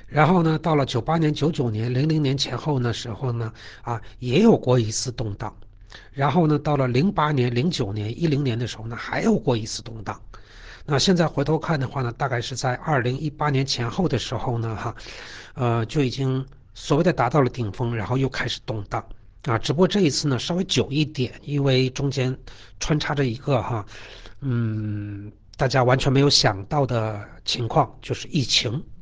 然后呢，到了98年、99年、00年前后的时候呢，也有过一次动荡。然后呢，到了08年、09年、10年的时候呢，还有过一次动荡。那现在回头看的话呢，大概是在2018年前后的时候呢，就已经所谓的达到了顶峰，然后又开始动荡。只不过这一次呢稍微久一点，因为中间穿插着一个大家完全没有想到的情况，就是疫情。